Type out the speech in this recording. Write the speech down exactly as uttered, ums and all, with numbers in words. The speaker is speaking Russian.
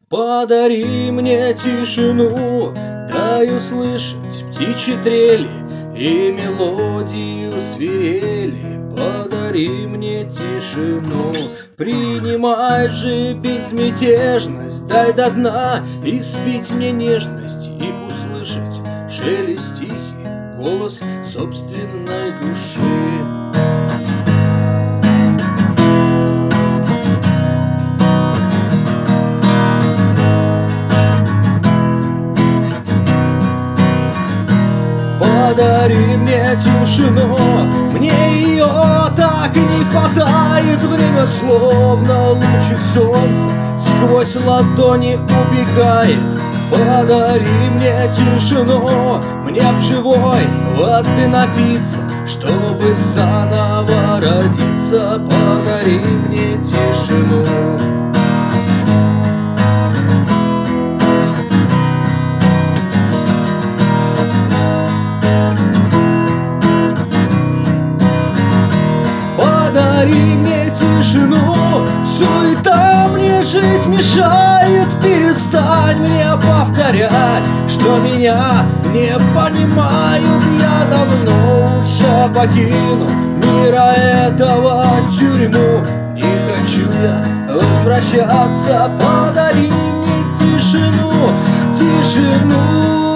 Подари мне тишину, дай услышать птичьи трели и мелодию свирели. Подари мне тишину, принимай же безмятежность, дай до дна испить мне нежность и услышать шелест тихий, голос собственной души. Подари мне тишину, мне ее так и не хватает. Время словно лучик солнца сквозь ладони убегает. Подари мне тишину, мне б живой воды напиться, чтобы заново родиться. Подари мне тишину. Подари мне тишину, суета мне жить мешает. Перестань мне повторять, что меня не понимают. Я давно уже покину мира этого тюрьму. Не хочу я возвращаться. Подари мне тишину, тишину.